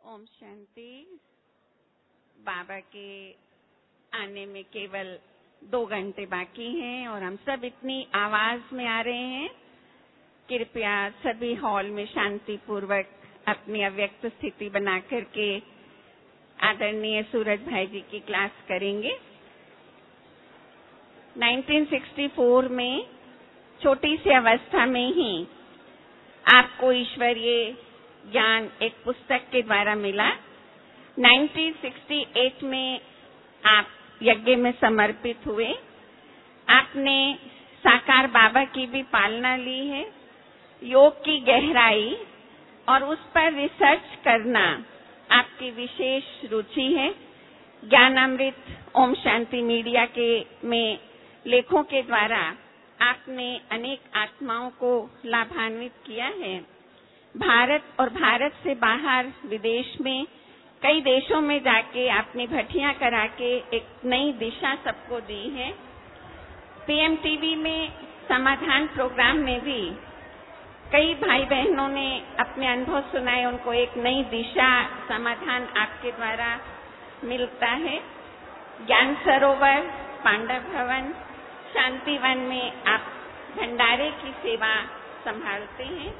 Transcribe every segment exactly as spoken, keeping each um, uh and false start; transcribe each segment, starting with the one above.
ओम शांति। बाबा के आने में केवल दो घंटे बाकी हैं और हम सब इतनी आवाज में आ रहे हैं। कृपया सभी हॉल में शांति पूर्वक अपनी अव्यक्त स्थिति बना करके आदरणीय सूरज भाई जी की क्लास करेंगे। उन्नीस सौ चौंसठ में छोटी सी अवस्था में ही आपको ईश्वरीय ज्ञान एक पुस्तक के द्वारा मिला। उन्नीस सौ अड़सठ में आप यज्ञ में समर्पित हुए। आपने साकार बाबा की भी पालना ली है। योग की गहराई और उस पर रिसर्च करना आपकी विशेष रुचि है। ज्ञानामृत ओम शांति मीडिया के में लेखों के द्वारा आपने अनेक आत्माओं को लाभान्वित किया है। भारत और भारत से बाहर विदेश में कई देशों में जाके आपने भट्टियां करा के एक नई दिशा सबको दी है। पीएम टीवी में समाधान प्रोग्राम में भी कई भाई बहनों ने अपने अनुभव सुनाए। उनको एक नई दिशा समाधान आपके द्वारा मिलता है। ज्ञान सरोवर, पांडव भवन, शांतिवन में आप भंडारे की सेवा संभालते हैं।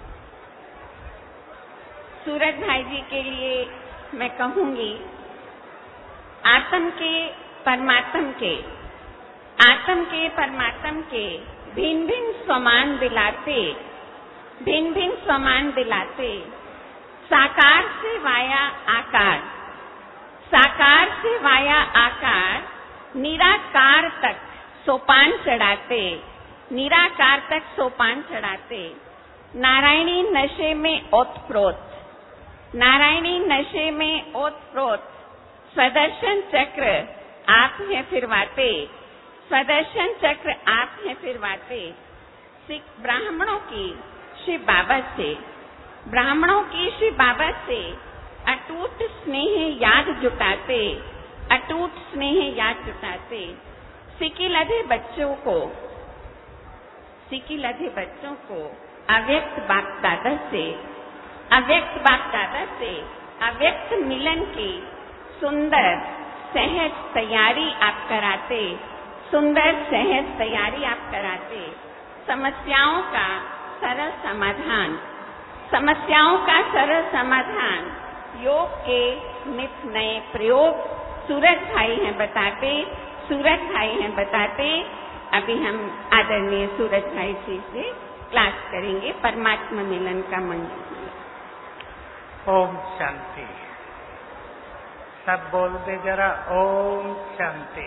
सूरज भाई जी के लिए मैं कहूंगी, आत्म के परमात्म के आत्म के परमात्म के भिन्न भिन्न स्वमान दिलाते भिन्न भिन्न स्वमान दिलाते साकार से वाया आकार, साकार से वाया आकार, निराकार तक सोपान चढ़ाते निराकार तक सोपान चढ़ाते नारायणी नशे में ओतप्रोत नारायणी नशे में ओतप्रोत स्वदर्शन चक्र आप हैं फिरवाते स्वदर्शन चक्र आप हैं फिरवाते। सिख ब्राह्मणों की श्री बाबा से ब्राह्मणों की श्री बाबा से अटूट स्नेह याद जुटाते अटूट स्नेह याद जुटाते। सिकी लधे बच्चों को सिकी लधे बच्चों को अव्यक्त बाप दादा से अव्यक्त बाप दादा से अव्यक्त मिलन की सुंदर सहज तैयारी आप कराते सुंदर सहज तैयारी आप कराते। समस्याओं का सरल समाधान समस्याओं का सरल समाधान योग के नित नए प्रयोग सूरज भाई हैं बताते सूरज भाई हैं बताते। अभी हम आदरणीय सूरज भाई जी से क्लास करेंगे परमात्मा मिलन का मंत्र। ओम शांति। सब बोलते जरा ओम शांति।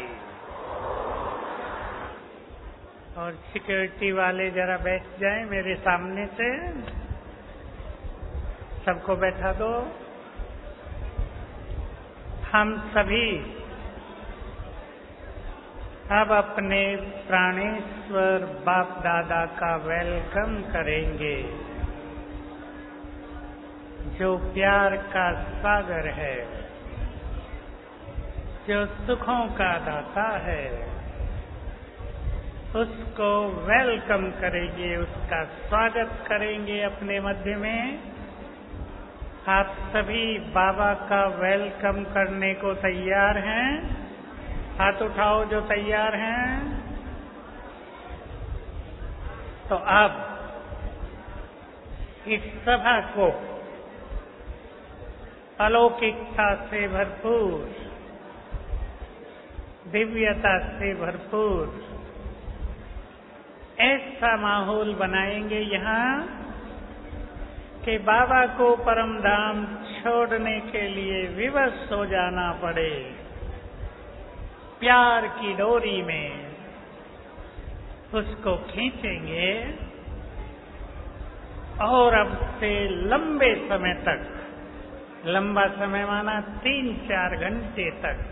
और सिक्योरिटी वाले जरा बैठ जाएं मेरे सामने से। सबको बैठा दो। हम सभी अब अपने प्राणेश्वर बाप दादा का वेलकम करेंगे, जो प्यार का सागर है, जो सुखों का दाता है। उसको वेलकम करेंगे, उसका स्वागत करेंगे अपने मध्य में। आप सभी बाबा का वेलकम करने को तैयार हैं? हाथ उठाओ जो तैयार हैं। तो अब इस सभा को अलौकिकता से भरपूर, दिव्यता से भरपूर ऐसा माहौल बनाएंगे यहाँ कि बाबा को परम धाम छोड़ने के लिए विवश हो जाना पड़े। प्यार की डोरी में उसको खींचेंगे और अब से लंबे समय तक, लंबा समय माना तीन चार घंटे तक,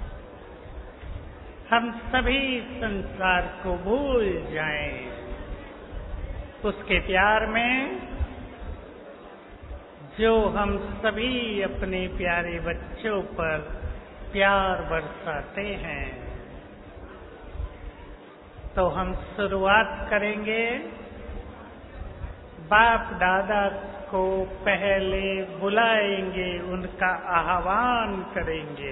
हम सभी संसार को भूल जाएं। उसके प्यार में जो हम सभी अपने प्यारे बच्चों पर प्यार बरसाते हैं। तो हम शुरुआत करेंगे बाप दादा को पहले बुलाएंगे, उनका आह्वान करेंगे।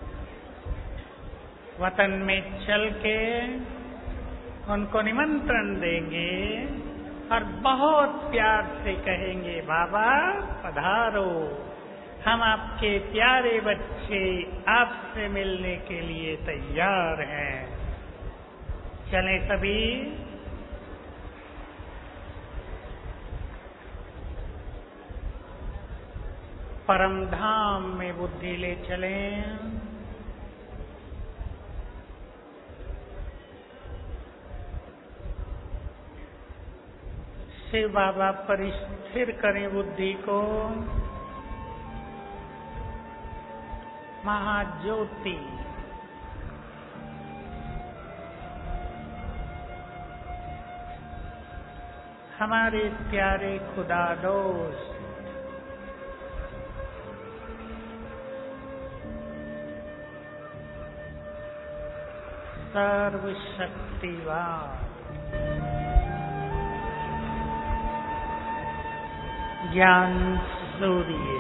वतन में चल के उनको निमंत्रण देंगे और बहुत प्यार से कहेंगे, बाबा पधारो, हम आपके प्यारे बच्चे आपसे मिलने के लिए तैयार हैं। चलें सभी। परम धाम में बुद्धि ले चलें। शिव बाबा पर स्थिर करें बुद्धि को। महाज्योति हमारे प्यारे खुदा दोस्त, सर्वशक्तिवान ज्ञान सूर्य,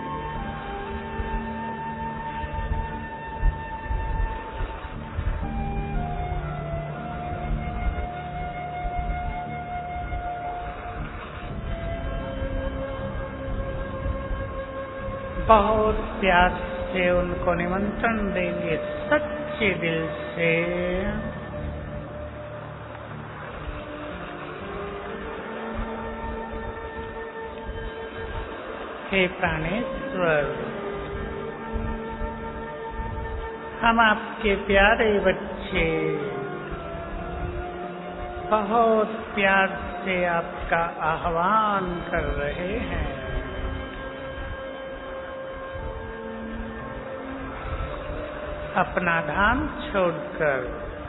बहुत प्यार से उनको निमंत्रण देंगे, सच्चे दिल से। हे प्राणेश्वर, हम आपके प्यारे बच्चे बहुत प्यार से आपका आह्वान कर रहे हैं। अपना धाम छोड़कर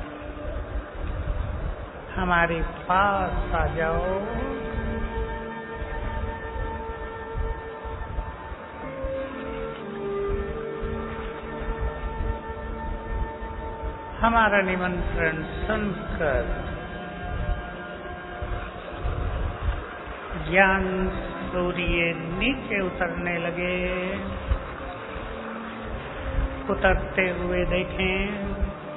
हमारे पास आ जाओ। हमारा निमंत्रण सुनकर ज्ञान सूर्य नीचे उतरने लगे। उतरते हुए देखें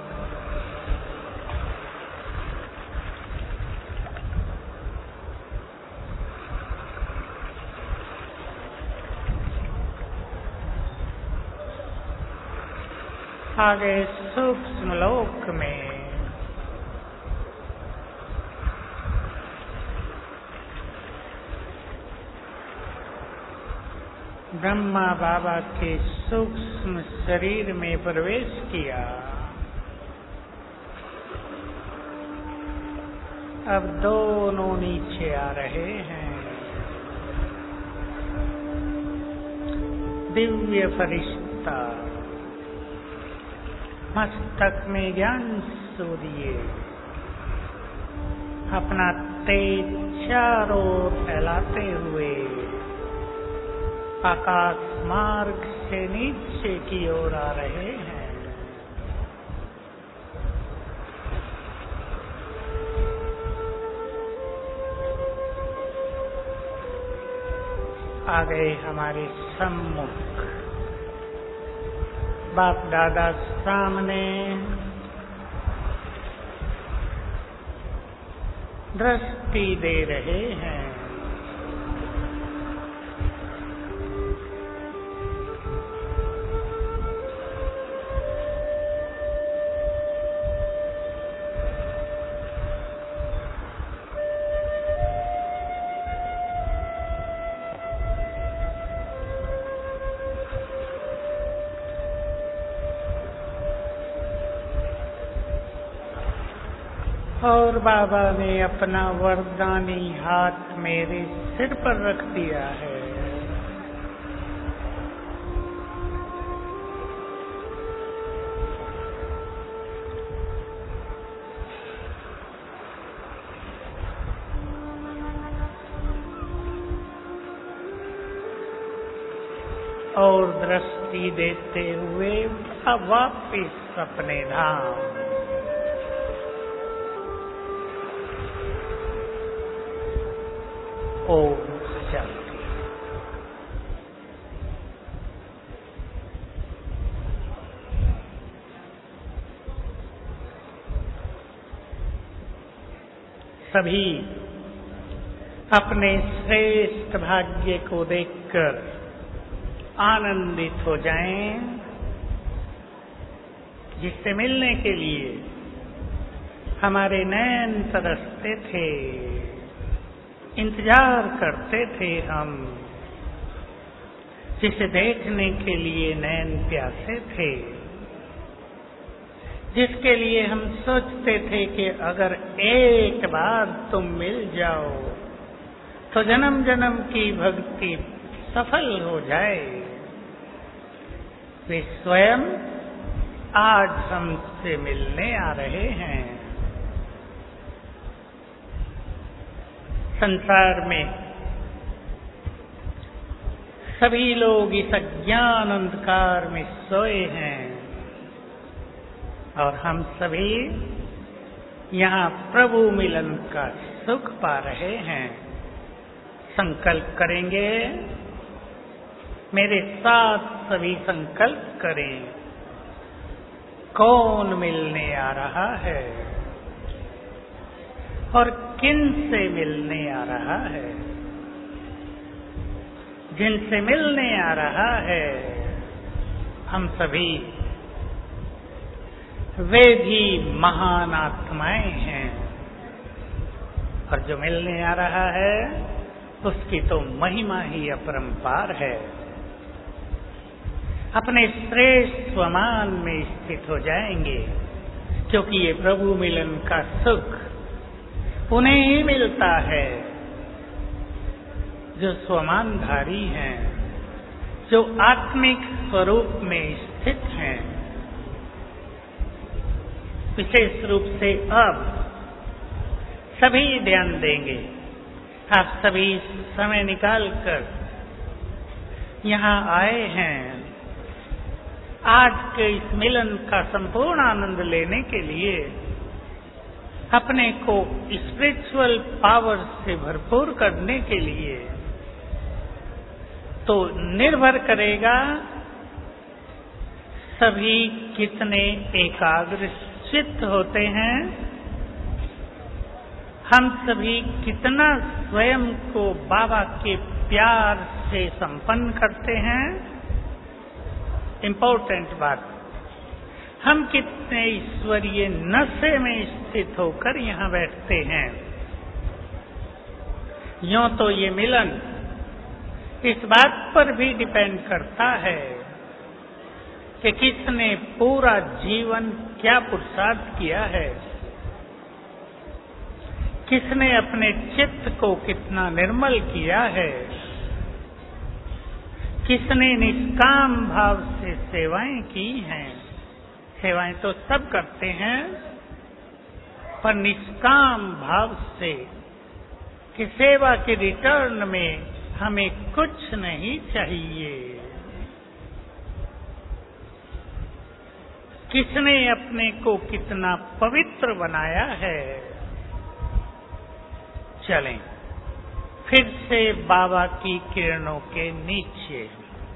आगे सूक्ष्म लोक में ब्रह्मा बाबा के सूक्ष्म शरीर में प्रवेश किया। अब दोनों नीचे आ रहे हैं। दिव्य फरिश्ता मस्तक में ज्ञान सूर्य अपना तेज चारों ओर फैलाते हुए आकाश मार्ग से नीचे की ओर आ रहे हैं। आ गए हमारे सम्मुख। बाप दादा सामने दृष्टि दे रहे हैं। और बाबा ने अपना वरदानी हाथ मेरे सिर पर रख दिया है। और दृष्टि देते हुए अब वापिस अपने धाम। ओम शांति। सभी अपने श्रेष्ठ भाग्य को देखकर आनंदित हो जाएं, जिससे मिलने के लिए हमारे नैन तरसते थे, इंतजार करते थे हम, जिसे देखने के लिए नैन प्यासे थे, जिसके लिए हम सोचते थे कि अगर एक बार तुम मिल जाओ तो जन्म जन्म की भक्ति सफल हो जाए। वे स्वयं आज हमसे मिलने आ रहे हैं। संसार में सभी लोग इस अज्ञान अंधकार में सोए हैं और हम सभी यहाँ प्रभु मिलन का सुख पा रहे हैं। संकल्प करेंगे, मेरे साथ सभी संकल्प करें। कौन मिलने आ रहा है और किन से मिलने आ रहा है? जिनसे मिलने आ रहा है हम सभी, वे भी महान आत्माएं हैं, और जो मिलने आ रहा है उसकी तो महिमा ही अपरंपार है। अपने श्रेष्ठ स्वमान में स्थित हो जाएंगे, क्योंकि ये प्रभु मिलन का सुख उन्हें ही मिलता है जो स्वमानधारी हैं, जो आत्मिक स्वरूप में स्थित हैं। विशेष रूप से अब सभी ध्यान देंगे। आप सभी समय निकालकर यहाँ आए हैं आज के इस मिलन का संपूर्ण आनंद लेने के लिए, अपने को स्पिरिचुअल पावर से भरपूर करने के लिए। तो निर्भर करेगा सभी कितने एकाग्र चित्त होते हैं, हम सभी कितना स्वयं को बाबा के प्यार से संपन्न करते हैं। इम्पोर्टेंट बात, हम कितने ईश्वरीय नशे में स्थित होकर यहाँ बैठते हैं। यूं तो ये मिलन इस बात पर भी डिपेंड करता है कि किसने पूरा जीवन क्या पुरुषार्थ किया है, किसने अपने चित्त को कितना निर्मल किया है, किसने निष्काम भाव से सेवाएं की हैं। सेवाएं तो सब करते हैं, पर निष्काम भाव से कि सेवा के रिटर्न में हमें कुछ नहीं चाहिए। किसने अपने को कितना पवित्र बनाया है। चलें फिर से बाबा की किरणों के नीचे।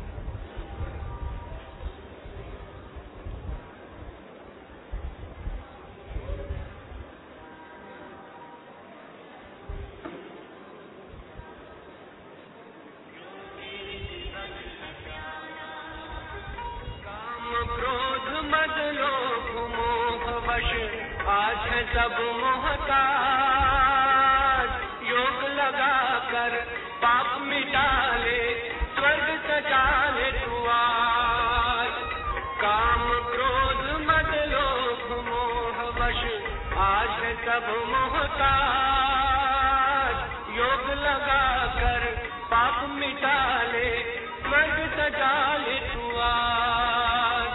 आज है सब मोहताज, योग लगा कर पाप मिटा ले, स्वर्ग सजा ले तू आज। काम क्रोध मद लोभ मोह वश आज है सब मोहताज, योग लगा कर पाप मिटा ले, स्वर्ग सजा ले तू आज।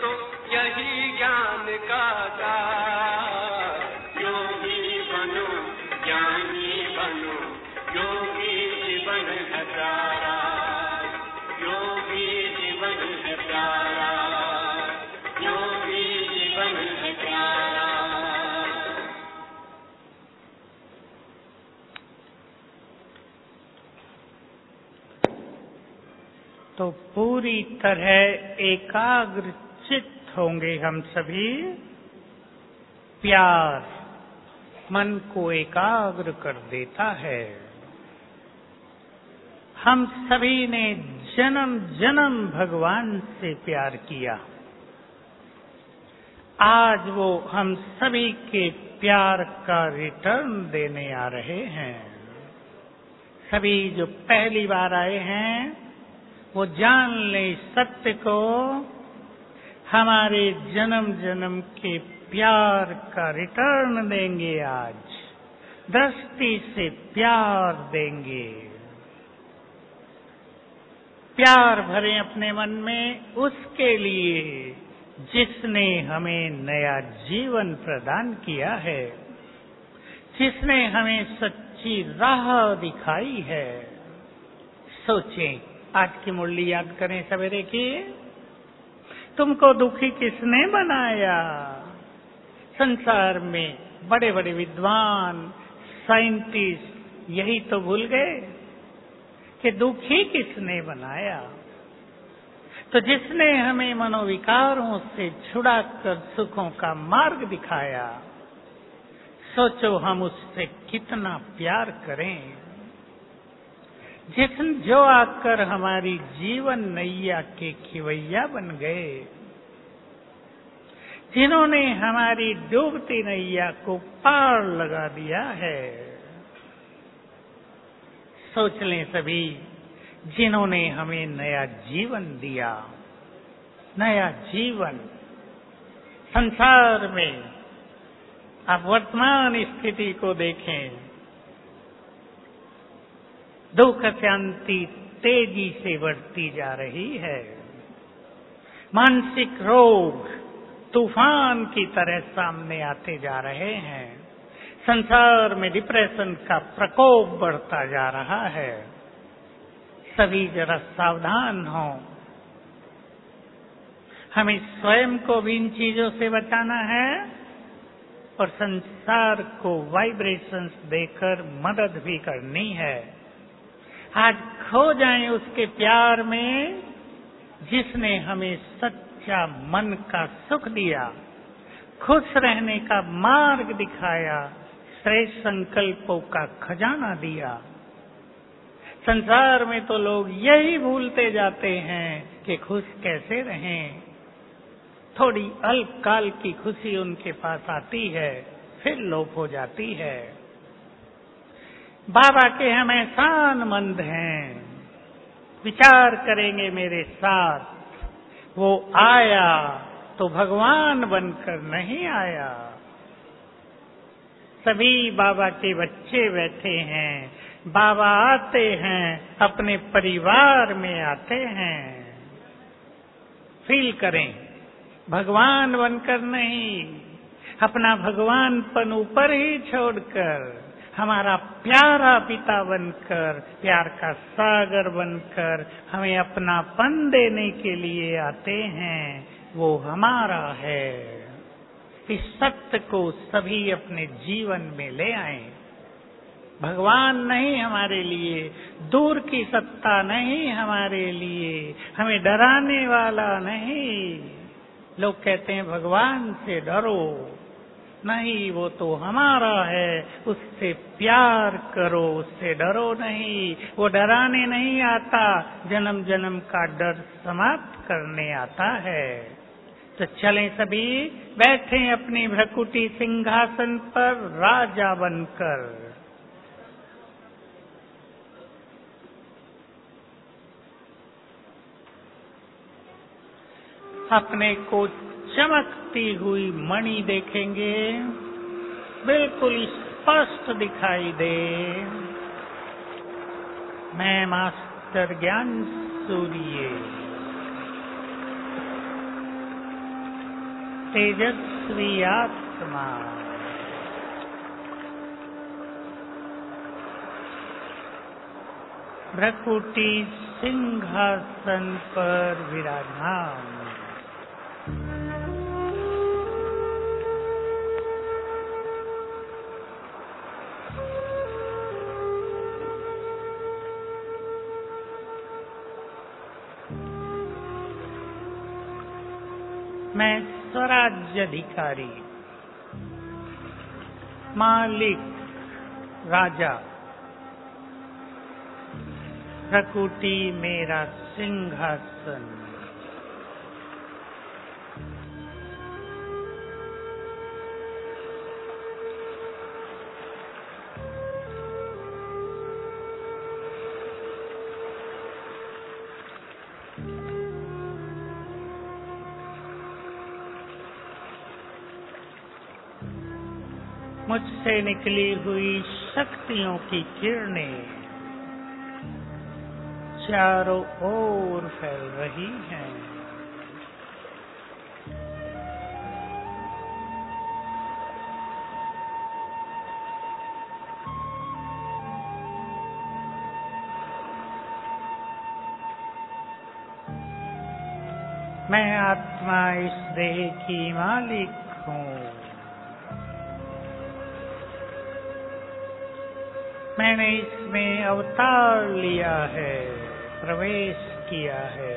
तो यही ज्ञान का सार। योगी बनो ज्ञानी बनो, योगी जीवन है प्यारा, योगी जीवन है प्यारा, योगी जीवन है प्यारा। तो पूरी तरह एकाग्र चित्त होंगे हम सभी। प्यार मन को एकाग्र कर देता है। हम सभी ने जन्म जन्म भगवान से प्यार किया। आज वो हम सभी के प्यार का रिटर्न देने आ रहे हैं। सभी जो पहली बार आए हैं वो जान ले सत्य को, हमारे जन्म जन्म के प्यार का रिटर्न देंगे। आज दृष्टि से प्यार देंगे। प्यार भरे अपने मन में उसके लिए जिसने हमें नया जीवन प्रदान किया है, जिसने हमें सच्ची राह दिखाई है। सोचें, आज की मुरली याद करें सवेरे की। तुमको दुखी किसने बनाया? संसार में बड़े बड़े विद्वान साइंटिस्ट यही तो भूल गए कि दुखी किसने बनाया। तो जिसने हमें मनोविकारों से छुड़ाकर सुखों का मार्ग दिखाया, सोचो हम उससे कितना प्यार करें। जिस जो आकर हमारी जीवन नैया के खिवैया बन गए, जिन्होंने हमारी डूबती नैया को पार लगा दिया है। सोच लें सभी, जिन्होंने हमें नया जीवन दिया। नया जीवन संसार में आप वर्तमान स्थिति को देखें। दुख शांति तेजी से बढ़ती जा रही है। मानसिक रोग तूफान की तरह सामने आते जा रहे हैं। संसार में डिप्रेशन का प्रकोप बढ़ता जा रहा है। सभी जरा सावधान हो। हमें स्वयं को भी इन चीजों से बचाना है और संसार को वाइब्रेशंस देकर मदद भी करनी है। आज खो जाएं उसके प्यार में जिसने हमें सच्चा मन का सुख दिया, खुश रहने का मार्ग दिखाया, श्रेष्ठ संकल्पों का खजाना दिया। संसार में तो लोग यही भूलते जाते हैं कि खुश कैसे रहें। थोड़ी अल्पकाल की खुशी उनके पास आती है, फिर लोप हो जाती है। बाबा के हम एहसानमंद हैं। विचार करेंगे मेरे साथ, वो आया तो भगवान बनकर नहीं आया। सभी बाबा के बच्चे बैठे हैं। बाबा आते हैं, अपने परिवार में आते हैं। फील करें, भगवान बनकर नहीं, अपना भगवानपन ऊपर ही छोड़कर हमारा प्यारा पिता बनकर, प्यार का सागर बनकर हमें अपनापन देने के लिए आते हैं। वो हमारा है। इस सत्य को सभी अपने जीवन में ले आएं। भगवान नहीं हमारे लिए, दूर की सत्ता नहीं हमारे लिए, हमें डराने वाला नहीं। लोग कहते हैं भगवान से डरो, नहीं, वो तो हमारा है, उससे प्यार करो, उससे डरो नहीं। वो डराने नहीं आता, जन्म जन्म का डर समाप्त करने आता है। तो चलें सभी, बैठें अपनी भ्रकुटी सिंहासन पर राजा बनकर। अपने को चमकती हुई मणि देखेंगे, बिल्कुल स्पष्ट दिखाई दे। मैं मास्टर ज्ञान सूर्य तेजस्वी आत्मा भ्रकुटी सिंहासन पर विराजमान। मैं स्वराज्याधिकारी, मालिक, राजा, प्रकृति मेरा सिंहासन। मुझसे निकली हुई शक्तियों की किरणें चारों ओर फैल रही हैं। मैं आत्मा इस देह की मालिक हूँ। मैंने इसमें अवतार लिया है, प्रवेश किया है।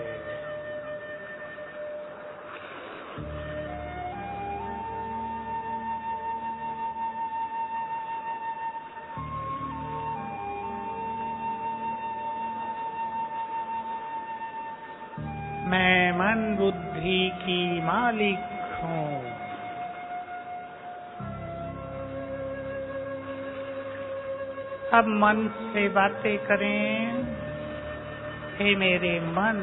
मैं मन बुद्धि की मालिक हूँ। अब मन से बातें करें। हे मेरे मन,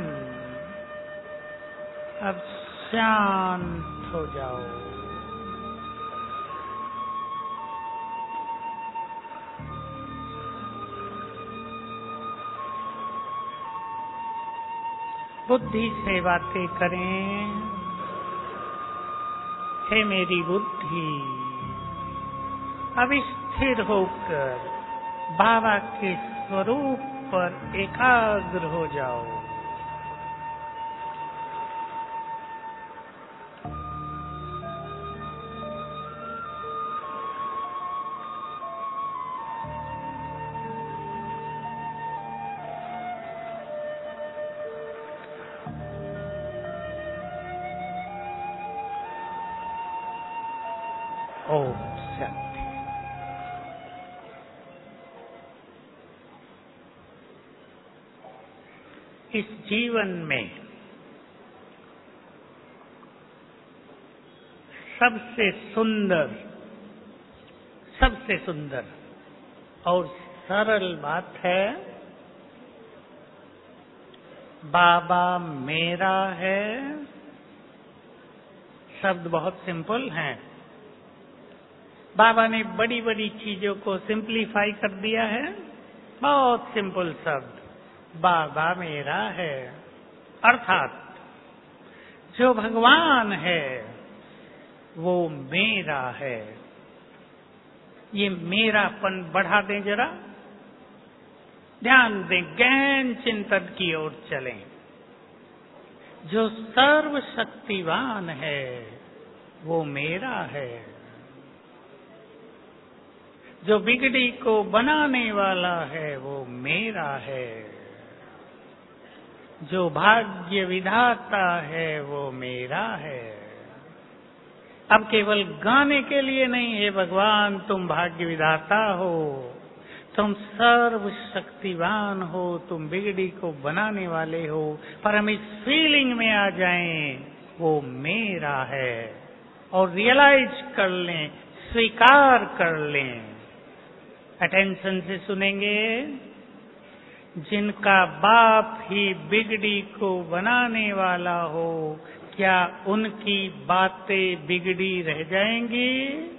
अब शांत हो जाओ। बुद्धि से बातें करें। हे मेरी बुद्धि, अब स्थिर होकर बाबा के स्वरूप पर एकाग्र हो जाओ। ओम शांति। इस जीवन में सबसे सुंदर सबसे सुंदर और सरल बात है, बाबा मेरा है। शब्द बहुत सिंपल हैं। बाबा ने बड़ी बड़ी चीजों को सिंप्लीफाई कर दिया है। बहुत सिंपल शब्द, बाबा मेरा है। अर्थात जो भगवान है वो मेरा है। ये मेरापन बढ़ा दें जरा, ध्यान दें, ज्ञान चिंतन की ओर चलें। जो सर्वशक्तिवान है वो मेरा है। जो बिगड़ी को बनाने वाला है वो मेरा है। जो भाग्य विधाता है वो मेरा है। अब केवल गाने के लिए नहीं, हे भगवान तुम भाग्य विधाता हो, तुम सर्वशक्तिवान हो, तुम बिगड़ी को बनाने वाले हो, पर हम इस फीलिंग में आ जाएं वो मेरा है और रियलाइज कर लें, स्वीकार कर लें। अटेंशन से सुनेंगे। जिनका बाप ही बिगड़ी को बनाने वाला हो, क्या उनकी बातें बिगड़ी रह जाएंगी?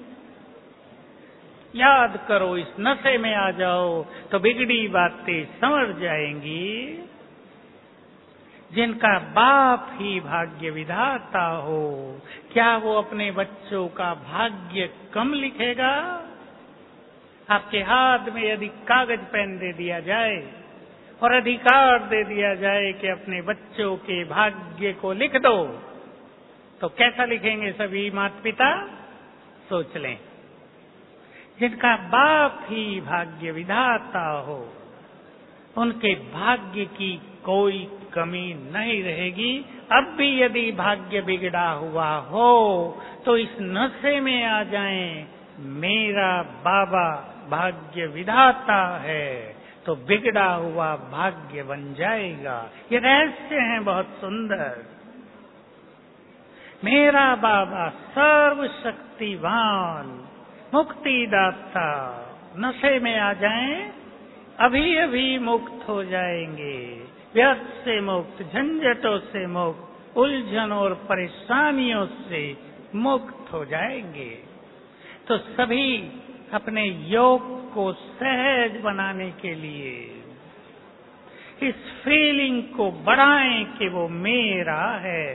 याद करो, इस नशे में आ जाओ तो बिगड़ी बातें संवर जाएंगी। जिनका बाप ही भाग्य विधाता हो, क्या वो अपने बच्चों का भाग्य कम लिखेगा? आपके हाथ में यदि कागज पेन दे दिया जाए और अधिकार दे दिया जाए कि अपने बच्चों के भाग्य को लिख दो, तो कैसा लिखेंगे सभी माता पिता? सोच लें। जिनका बाप ही भाग्य विधाता हो, उनके भाग्य की कोई कमी नहीं रहेगी। अब भी यदि भाग्य बिगड़ा हुआ हो तो इस नशे में आ जाएं, मेरा बाबा भाग्य विधाता है, तो बिगड़ा हुआ भाग्य बन जाएगा। ये रहस्य है बहुत सुंदर। मेरा बाबा सर्वशक्तिवान मुक्तिदाता, नशे में आ जाएं, अभी अभी मुक्त हो जाएंगे, व्यर्थ से मुक्त, झंझटों से मुक्त, उलझन और परेशानियों से मुक्त हो जाएंगे। तो सभी अपने योग को सहज बनाने के लिए इस फीलिंग को बढ़ाएं कि वो मेरा है।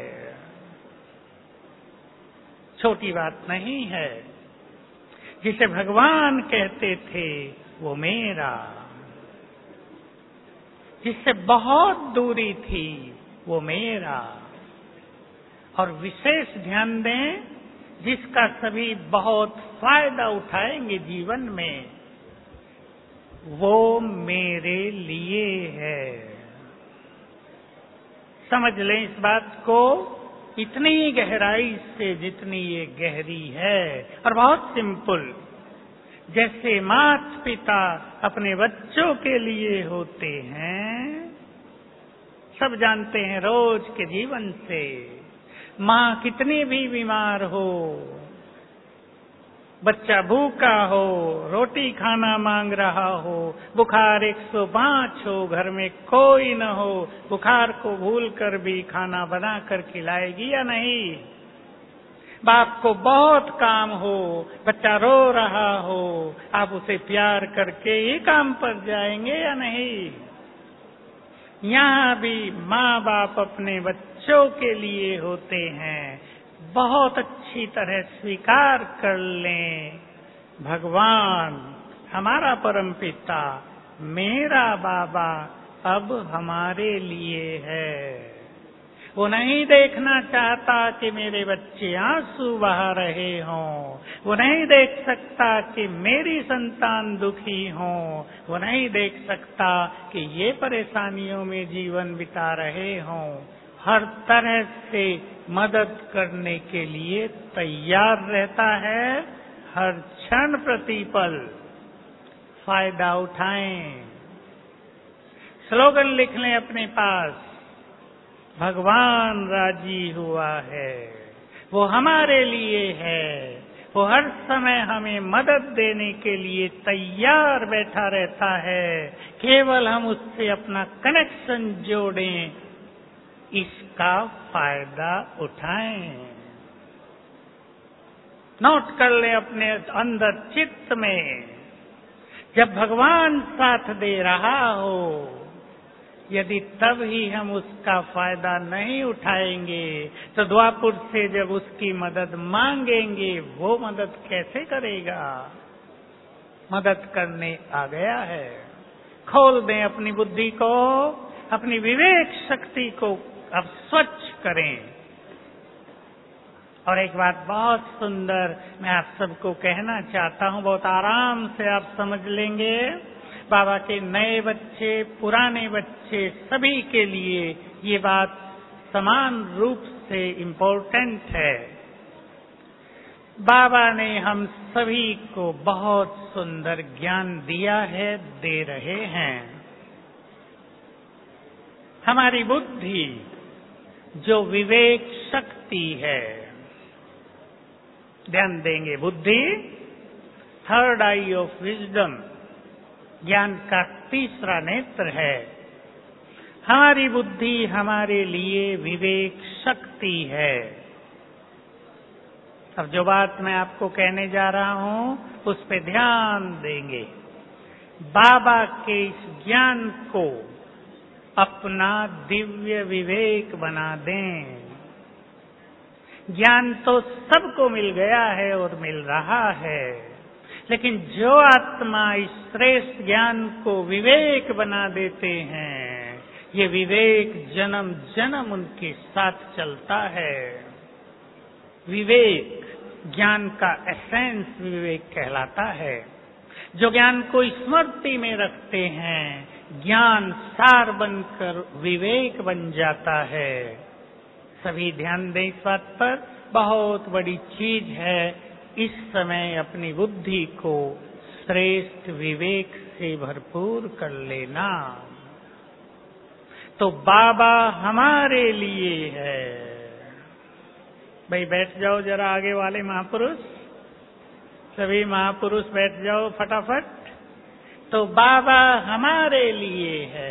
छोटी बात नहीं है। जिसे भगवान कहते थे वो मेरा, जिससे बहुत दूरी थी वो मेरा। और विशेष ध्यान दें, जिसका सभी बहुत फायदा उठाएंगे जीवन में, वो मेरे लिए है। समझ लें इस बात को इतनी गहराई से जितनी ये गहरी है, और बहुत सिंपल। जैसे माता पिता अपने बच्चों के लिए होते हैं, सब जानते हैं रोज के जीवन से। माँ कितनी भी बीमार हो, बच्चा भूखा हो, रोटी खाना मांग रहा हो, बुखार एक सौ पाँच हो, घर में कोई न हो, बुखार को भूल कर भी खाना बना कर खिलाएगी या नहीं? बाप को बहुत काम हो, बच्चा रो रहा हो, आप उसे प्यार करके ही काम पर जाएंगे या नहीं? यहाँ भी माँ बाप अपने बच्चों के लिए होते हैं। बहुत अच्छी तरह स्वीकार कर लें, भगवान हमारा परमपिता, मेरा बाबा अब हमारे लिए है। वो नहीं देखना चाहता कि मेरे बच्चे आंसू बहा रहे हों, वो नहीं देख सकता कि मेरी संतान दुखी हों, वो नहीं देख सकता कि ये परेशानियों में जीवन बिता रहे हों। हर तरह से मदद करने के लिए तैयार रहता है। हर क्षण प्रतिपल फायदा उठाएं। स्लोगन लिख लें अपने पास, भगवान राजी हुआ है, वो हमारे लिए है, वो हर समय हमें मदद देने के लिए तैयार बैठा रहता है। केवल हम उससे अपना कनेक्शन जोड़ें, इसका फायदा उठाएं। नोट कर ले अपने अंदर चित्त में, जब भगवान साथ दे रहा हो, यदि तब ही हम उसका फायदा नहीं उठाएंगे तो द्वापुर से जब उसकी मदद मांगेंगे, वो मदद कैसे करेगा? मदद करने आ गया है। खोल दें अपनी बुद्धि को, अपनी विवेक शक्ति को अब स्वच्छ करें। और एक बात बहुत सुंदर मैं आप सबको कहना चाहता हूं, बहुत आराम से आप समझ लेंगे। बाबा के नए बच्चे, पुराने बच्चे, सभी के लिए ये बात समान रूप से इम्पोर्टेंट है। बाबा ने हम सभी को बहुत सुंदर ज्ञान दिया है, दे रहे हैं। हमारी बुद्धि जो विवेक शक्ति है, ध्यान देंगे, बुद्धि थर्ड आई ऑफ विजडम, ज्ञान का तीसरा नेत्र है। हमारी बुद्धि हमारे लिए विवेक शक्ति है। अब जो बात मैं आपको कहने जा रहा हूं उस पे ध्यान देंगे। बाबा के इस ज्ञान को अपना दिव्य विवेक बना दें। ज्ञान तो सबको मिल गया है और मिल रहा है, लेकिन जो आत्मा इस श्रेष्ठ ज्ञान को विवेक बना देते हैं, ये विवेक जन्म जन्म उनके साथ चलता है। विवेक ज्ञान का एसेंस विवेक कहलाता है। जो ज्ञान को स्मृति में रखते हैं, ज्ञान सार बनकर विवेक बन जाता है। सभी ध्यान दें इस बात पर, बहुत बड़ी चीज है इस समय अपनी बुद्धि को श्रेष्ठ विवेक से भरपूर कर लेना। तो बाबा हमारे लिए है। भाई बैठ जाओ जरा, आगे वाले महापुरुष, सभी महापुरुष बैठ जाओ फटाफट। तो बाबा हमारे लिए है।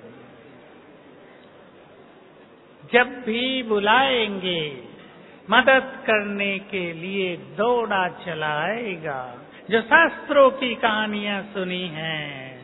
जब भी बुलाएंगे मदद करने के लिए दौड़ा चला आएगा। जो शास्त्रों की कहानियां सुनी हैं,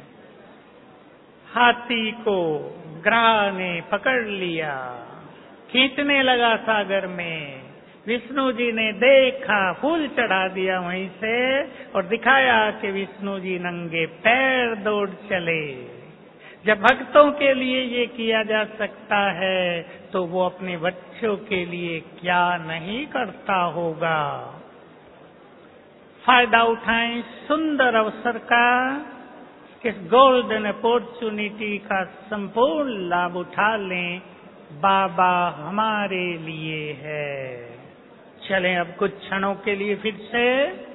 हाथी को ग्रह ने पकड़ लिया, खींचने लगा सागर में, विष्णु जी ने देखा, फूल चढ़ा दिया वहीं से और दिखाया कि विष्णु जी नंगे पैर दौड़ चले। जब भक्तों के लिए ये किया जा सकता है, तो वो अपने बच्चों के लिए क्या नहीं करता होगा। फायदा उठाएं सुंदर अवसर का, इस गोल्डन अपॉर्चुनिटी का संपूर्ण लाभ उठा लें। बाबा हमारे लिए है। चलें अब कुछ क्षणों के लिए फिर से।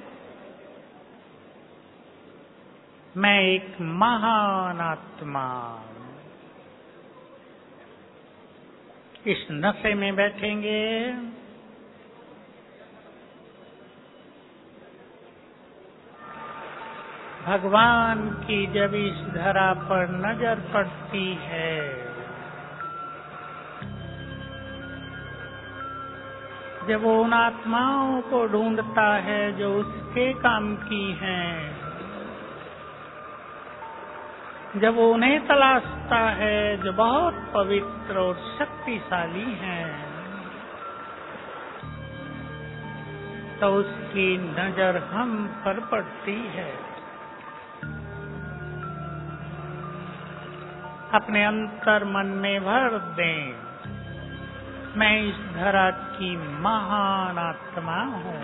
मैं एक महान आत्मा इस नशे में बैठेंगे। भगवान की जब इस धरा पर नजर पड़ती है, जब वो उन आत्माओं को ढूंढता है जो उसके काम की हैं, जब वो उन्हें तलाशता है जो बहुत पवित्र और शक्तिशाली हैं, तो उसकी नजर हम पर पड़ती है। अपने अंतर मन में भर दें, मैं इस धरा की महान आत्मा हूँ।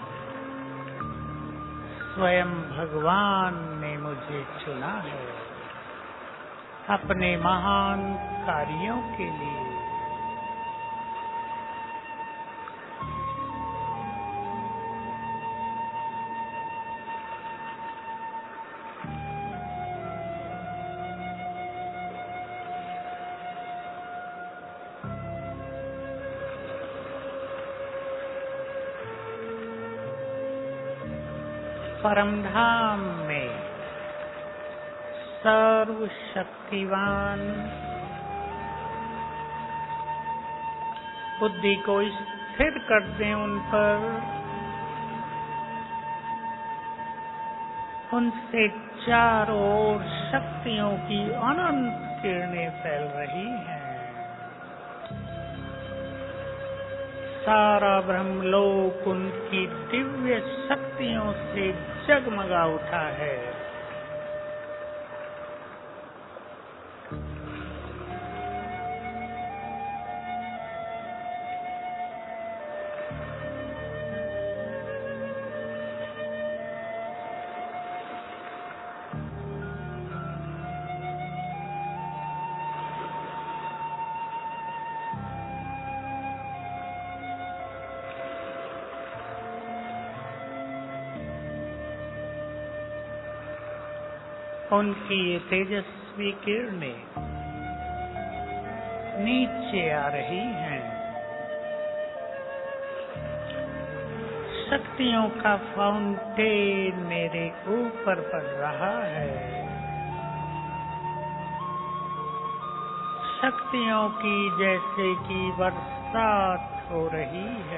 स्वयं भगवान ने मुझे चुना है अपने महान कार्यों के लिए। परमधाम में सर्वशक्तिवान बुद्धि को स्थिर कर दें उन पर। उनसे चारों ओर शक्तियों की अनंत किरणें फैल रही हैं। सारा ब्रह्मलोक उनकी दिव्य शक्तियों से जगमगा उठा है। उनकी ये तेजस्वी किरणें नीचे आ रही हैं। शक्तियों का फाउंटेन मेरे ऊपर पड़ रहा है। शक्तियों की जैसे कि बरसात हो रही है।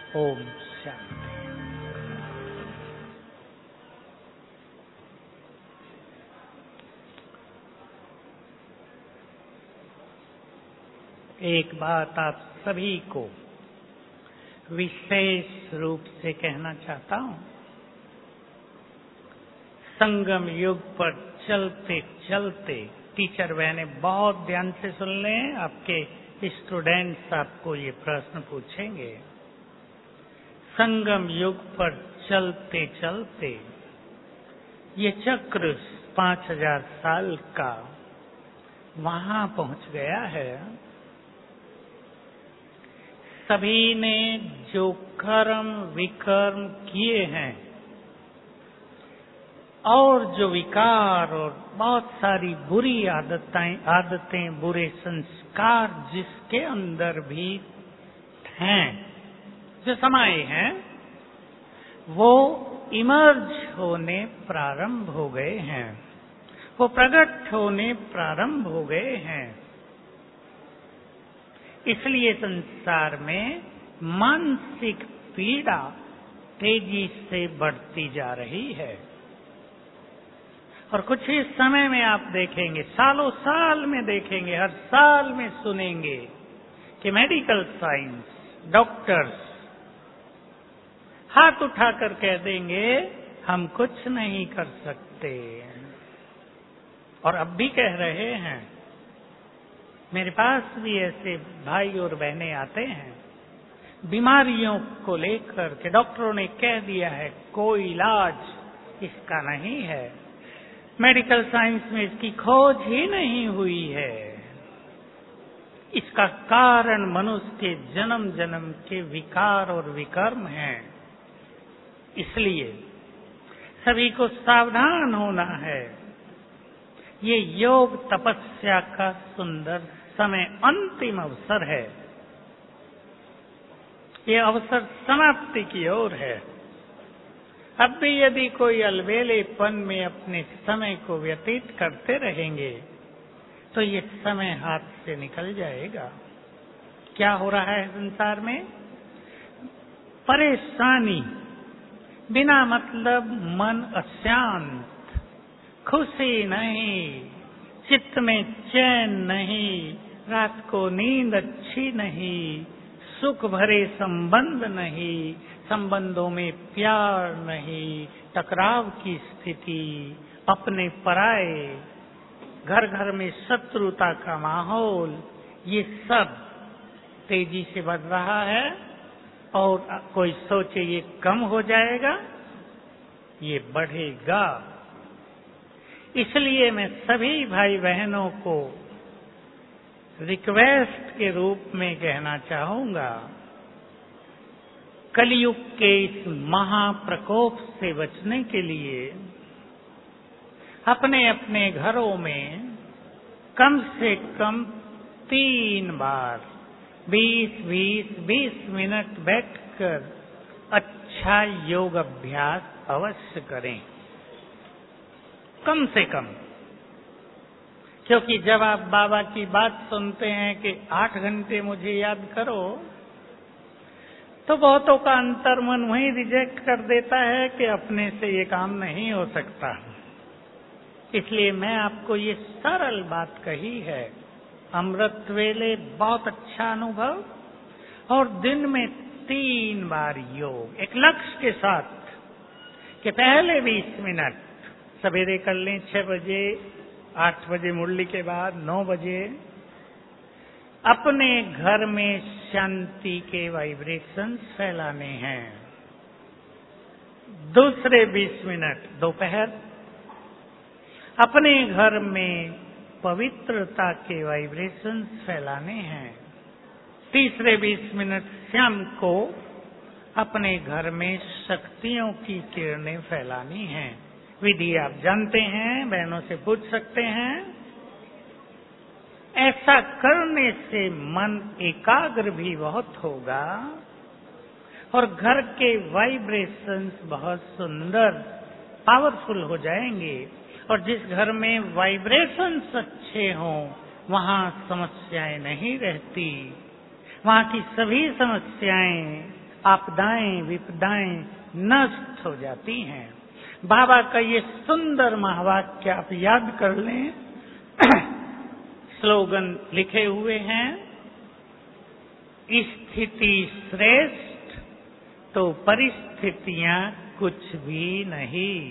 ओम शांति। एक बात आप सभी को विशेष रूप से कहना चाहता हूं। संगम युग पर चलते चलते टीचर बहने बहुत ध्यान से सुन लें, आपके स्टूडेंट्स आपको ये प्रश्न पूछेंगे। संगम युग पर चलते चलते ये चक्र पांच हजार साल का वहां पहुंच गया है। सभी ने जो कर्म विकर्म किए हैं और जो विकार और बहुत सारी बुरी आदतें आदतें बुरे संस्कार जिसके अंदर भी हैं, जो समाये हैं, वो इमर्ज होने प्रारंभ हो गए हैं, वो प्रकट होने प्रारंभ हो गए हैं। इसलिए संसार में मानसिक पीड़ा तेजी से बढ़ती जा रही है। और कुछ ही समय में आप देखेंगे, सालों साल में देखेंगे, हर साल में सुनेंगे कि मेडिकल साइंस, डॉक्टर्स हाथ उठाकर कह देंगे हम कुछ नहीं कर सकते। और अब भी कह रहे हैं। मेरे पास भी ऐसे भाई और बहनें आते हैं, बीमारियों को लेकर के डॉक्टरों ने कह दिया है कोई इलाज इसका नहीं है, मेडिकल साइंस में इसकी खोज ही नहीं हुई है, इसका कारण मनुष्य के जन्म जन्म के विकार और विकर्म हैं। इसलिए सभी को सावधान होना है। ये योग तपस्या का सुंदर समय, अंतिम अवसर है। ये अवसर समाप्ति की ओर है। अब भी यदि कोई अलबेलेपन में अपने समय को व्यतीत करते रहेंगे तो ये समय हाथ से निकल जाएगा। क्या हो रहा है संसार में? परेशानी, बिना मतलब मन अशांत, खुशी नहीं, चित्त में चैन नहीं, रात को नींद अच्छी नहीं, सुख भरे संबंध नहीं, संबंधों में प्यार नहीं, टकराव की स्थिति, अपने पराए, घर घर में शत्रुता का माहौल, ये सब तेजी से बढ़ रहा है। और कोई सोचे ये कम हो जाएगा, ये बढ़ेगा। इसलिए मैं सभी भाई बहनों को रिक्वेस्ट के रूप में कहना चाहूंगा, कलयुग के इस महाप्रकोप से बचने के लिए अपने अपने घरों में कम से कम तीन बार बीस बीस बीस मिनट बैठकर अच्छा योग अभ्यास अवश्य करें, कम से कम। क्योंकि जब आप बाबा की बात सुनते हैं कि आठ घंटे मुझे याद करो, तो बहुतों का अंतर्मन वहीं रिजेक्ट कर देता है कि अपने से ये काम नहीं हो सकता। इसलिए मैं आपको ये सरल बात कही है, अमृत वेले बहुत अच्छा अनुभव, और दिन में तीन बार योग, एक लक्ष्य के साथ कि पहले बीस मिनट सवेरे कर लें छह बजे, आठ बजे मुरली के बाद, नौ बजे अपने घर में शांति के वाइब्रेशंस फैलाने हैं। दूसरे बीस मिनट दोपहर अपने घर में पवित्रता के वाइब्रेशंस फैलाने हैं। तीसरे बीस मिनट शाम को अपने घर में शक्तियों की किरणें फैलानी हैं। विधि आप जानते हैं, बहनों से पूछ सकते हैं। ऐसा करने से मन एकाग्र भी बहुत होगा और घर के वाइब्रेशंस बहुत सुंदर पावरफुल हो जाएंगे। और जिस घर में वाइब्रेशंस अच्छे हों वहां समस्याएं नहीं रहती, वहां की सभी समस्याएं आपदाएं विपदाएं नष्ट हो जाती हैं। बाबा का ये सुंदर महावाक्य आप याद कर लें। स्लोगन लिखे हुए हैं, स्थिति श्रेष्ठ तो परिस्थितियां कुछ भी नहीं।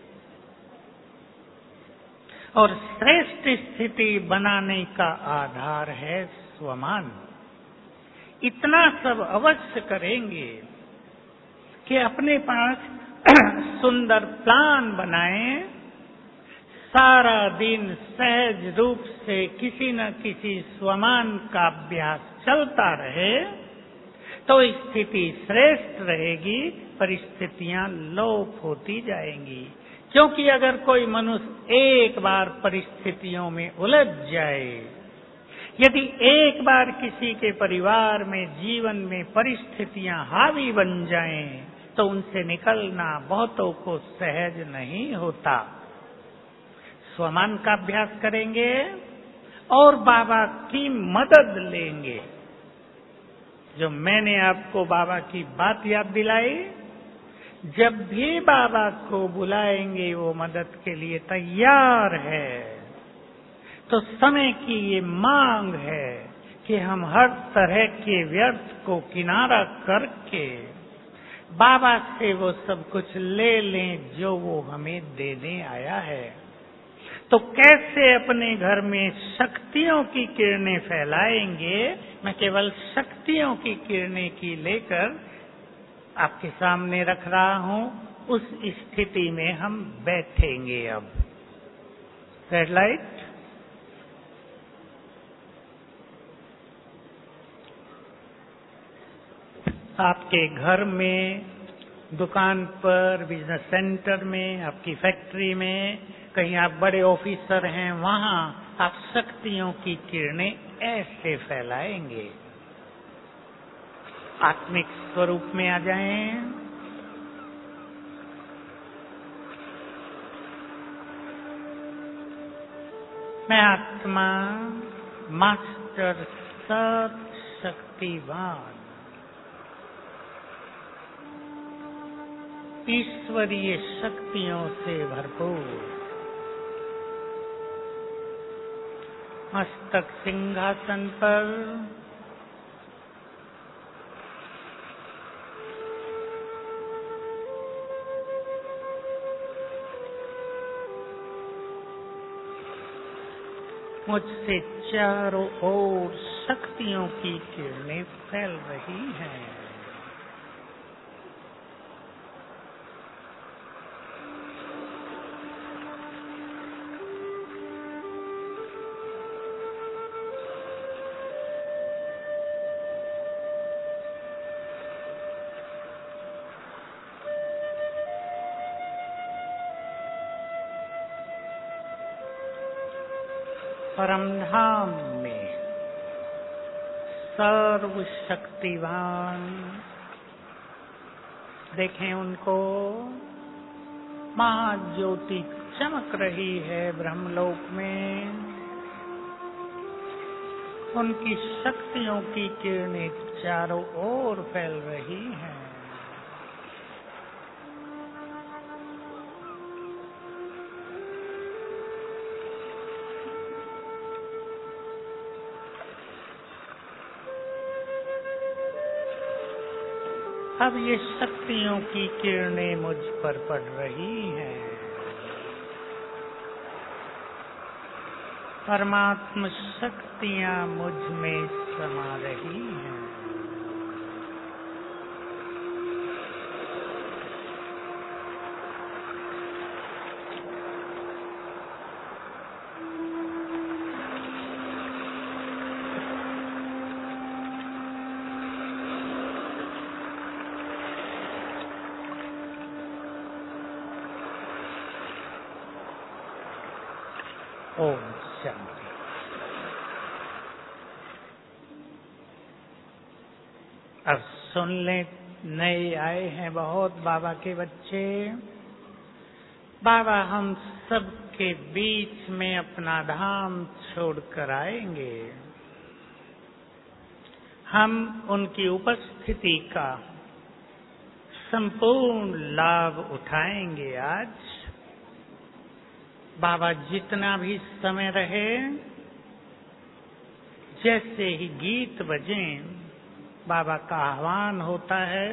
और श्रेष्ठ स्थिति बनाने का आधार है स्वमान। इतना सब अवश्य करेंगे कि अपने पास सुंदर प्लान बनाएं, सारा दिन सहज रूप से किसी न किसी स्वमान का अभ्यास चलता रहे तो स्थिति श्रेष्ठ रहेगी, परिस्थितियां लोप होती जाएंगी। क्योंकि अगर कोई मनुष्य एक बार परिस्थितियों में उलझ जाए, यदि एक बार किसी के परिवार में जीवन में परिस्थितियां हावी बन जाएं, तो उनसे निकलना बहुतों को सहज नहीं होता। स्वमान का अभ्यास करेंगे और बाबा की मदद लेंगे। जो मैंने आपको बाबा की बात याद दिलाई, जब भी बाबा को बुलाएंगे वो मदद के लिए तैयार है। तो समय की ये मांग है कि हम हर तरह के व्यर्थ को किनारा करके बाबा से वो सब कुछ ले लें जो वो हमें देने आया है। तो कैसे अपने घर में शक्तियों की किरणें फैलाएंगे? मैं केवल शक्तियों की किरणें की लेकर आपके सामने रख रहा हूं। उस स्थिति में हम बैठेंगे। अब रेड लाइट, आपके घर में, दुकान पर, बिजनेस सेंटर में, आपकी फैक्ट्री में, कहीं आप बड़े ऑफिसर हैं, वहां आप शक्तियों की किरणें ऐसे फैलाएंगे। आत्मिक स्वरूप में आ जाएं। मैं आत्मा मास्टर सत शक्तिवान ईश्वरीय शक्तियों से भरपूर, मस्तक सिंहासन पर, मुझसे चारों ओर शक्तियों की किरणें फैल रही हैं। परमधाम में सर्वशक्तिवान देखें उनको, महाज्योति चमक रही है ब्रह्मलोक में। उनकी शक्तियों की किरणें चारों ओर फैल रही हैं। अब ये शक्तियों की किरणें मुझ पर पड़ रही हैं। परमात्मा शक्तियां मुझ में समा रही हैं। ओम शांति। अब सुन लें, नए आए हैं बहुत बाबा के बच्चे। बाबा हम सब के बीच में अपना धाम छोड़कर आएंगे। हम उनकी उपस्थिति का संपूर्ण लाभ उठाएंगे। आज बाबा जितना भी समय रहे, जैसे ही गीत बजे बाबा का आह्वान होता है,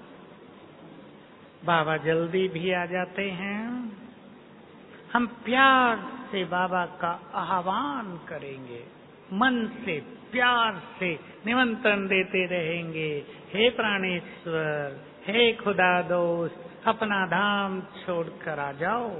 बाबा जल्दी भी आ जाते हैं। हम प्यार से बाबा का आह्वान करेंगे, मन से प्यार से निमंत्रण देते रहेंगे। हे प्राणेश्वर, हे खुदा दोस्त, अपना धाम छोड़कर आ जाओ।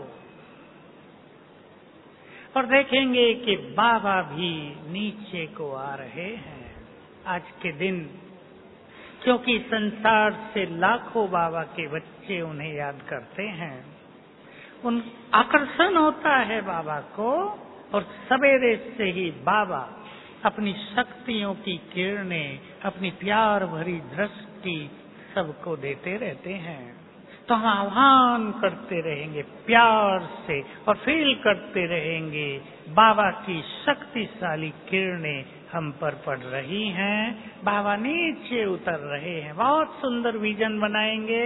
और देखेंगे कि बाबा भी नीचे को आ रहे हैं आज के दिन, क्योंकि संसार से लाखों बाबा के बच्चे उन्हें याद करते हैं। उन आकर्षण होता है बाबा को, और सवेरे से ही बाबा अपनी शक्तियों की किरणें, अपनी प्यार भरी दृष्टि सबको देते रहते हैं। तो हम आह्वान करते रहेंगे प्यार से और फील करते रहेंगे बाबा की शक्तिशाली किरणें हम पर पड़ रही हैं, बाबा नीचे उतर रहे हैं। बहुत सुंदर विजन बनाएंगे।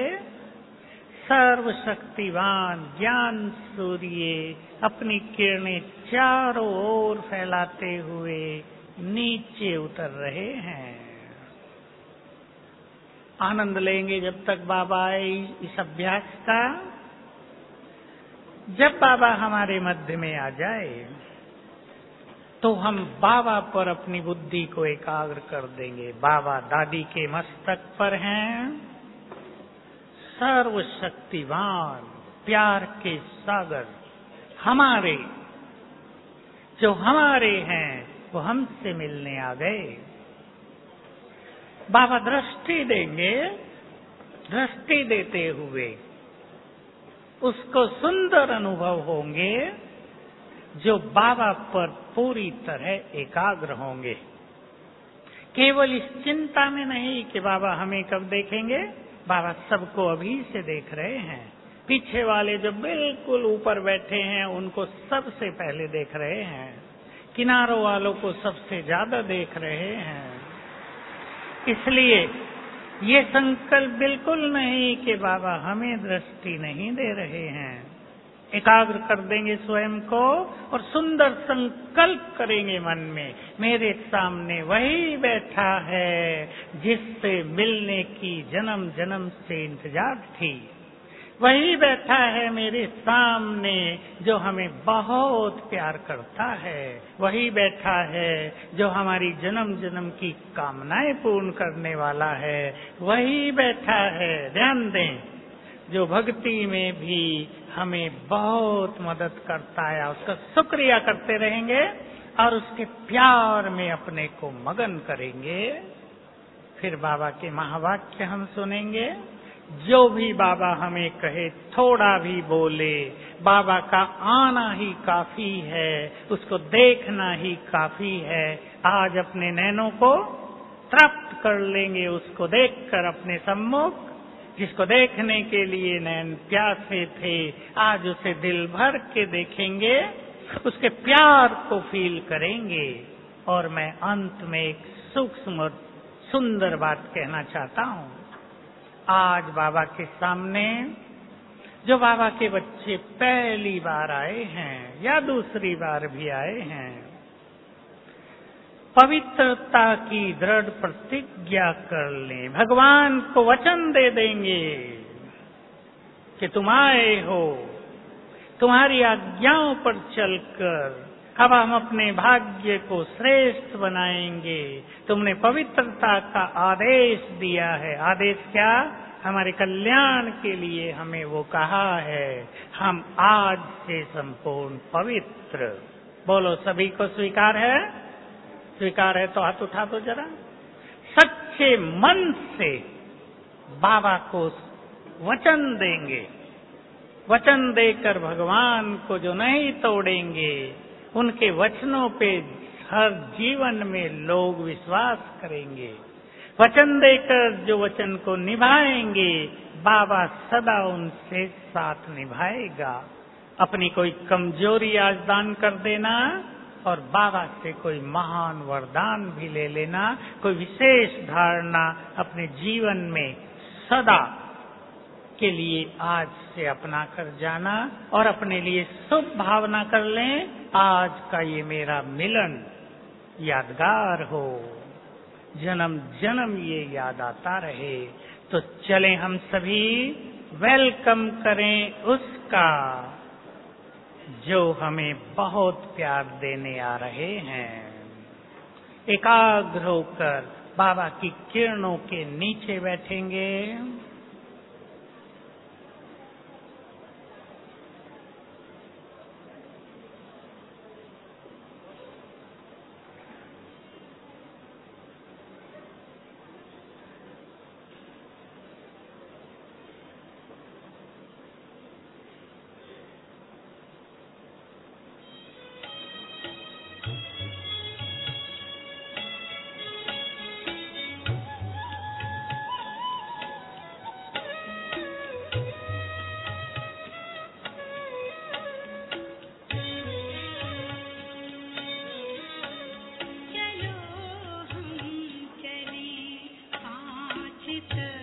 सर्वशक्तिवान ज्ञान सूर्य अपनी किरणें चारों ओर फैलाते हुए नीचे उतर रहे हैं। आनंद लेंगे जब तक बाबा आए इस अभ्यास का। जब बाबा हमारे मध्य में आ जाए तो हम बाबा पर अपनी बुद्धि को एकाग्र कर देंगे। बाबा दादी के मस्तक पर हैं, सर्वशक्तिवान प्यार के सागर हमारे, जो हमारे हैं वो हमसे मिलने आ गए। बाबा दृष्टि देंगे, दृष्टि देते हुए उसको सुंदर अनुभव होंगे जो बाबा पर पूरी तरह एकाग्र होंगे। केवल इस चिंता में नहीं कि बाबा हमें कब देखेंगे, बाबा सबको अभी से देख रहे हैं। पीछे वाले जो बिल्कुल ऊपर बैठे हैं उनको सबसे पहले देख रहे हैं, किनारों वालों को सबसे ज्यादा देख रहे हैं। इसलिए ये संकल्प बिल्कुल नहीं कि बाबा हमें दृष्टि नहीं दे रहे हैं। एकाग्र कर देंगे स्वयं को और सुंदर संकल्प करेंगे मन में, मेरे सामने वही बैठा है जिससे मिलने की जन्म जन्म से इंतजार थी। वही बैठा है मेरे सामने जो हमें बहुत प्यार करता है। वही बैठा है जो हमारी जन्म जन्म की कामनाएं पूर्ण करने वाला है। वही बैठा है, ध्यान दें, जो भक्ति में भी हमें बहुत मदद करता है। उसका शुक्रिया करते रहेंगे और उसके प्यार में अपने को मगन करेंगे। फिर बाबा के महावाक्य हम सुनेंगे। जो भी बाबा हमें कहे, थोड़ा भी बोले, बाबा का आना ही काफी है, उसको देखना ही काफी है। आज अपने नैनों को तृप्त कर लेंगे, उसको देखकर अपने सम्मुख, जिसको देखने के लिए नैन प्यासे थे, आज उसे दिल भर के देखेंगे, उसके प्यार को फील करेंगे। और मैं अंत में एक सूक्ष्म और सुंदर बात कहना चाहता हूँ। आज बाबा के सामने जो बाबा के बच्चे पहली बार आए हैं या दूसरी बार भी आए हैं, पवित्रता की दृढ़ प्रतिज्ञा कर लें, भगवान को वचन दे देंगे कि तुम आए हो, तुम्हारी आज्ञाओं पर चलकर अब हम अपने भाग्य को श्रेष्ठ बनाएंगे। तुमने पवित्रता का आदेश दिया है। आदेश क्या? हमारे कल्याण के लिए हमें वो कहा है। हम आज से संपूर्ण पवित्र। बोलो, सभी को स्वीकार है? स्वीकार है तो हाथ उठा दो जरा। सच्चे मन से बाबा को वचन देंगे। वचन देकर भगवान को जो नहीं तोड़ेंगे, उनके वचनों पे हर जीवन में लोग विश्वास करेंगे। वचन देकर जो वचन को निभाएंगे, बाबा सदा उनसे साथ निभाएगा। अपनी कोई कमजोरी आज दान कर देना और बाबा से कोई महान वरदान भी ले लेना, कोई विशेष धारणा अपने जीवन में सदा के लिए आज से अपना कर जाना और अपने लिए शुभ भावना कर लें, आज का ये मेरा मिलन यादगार हो, जन्म जन्म ये याद आता रहे। तो चलें हम सभी वेलकम करें उसका जो हमें बहुत प्यार देने आ रहे हैं। एकाग्र होकर बाबा की किरणों के नीचे बैठेंगे। चलो हम चलें पाँच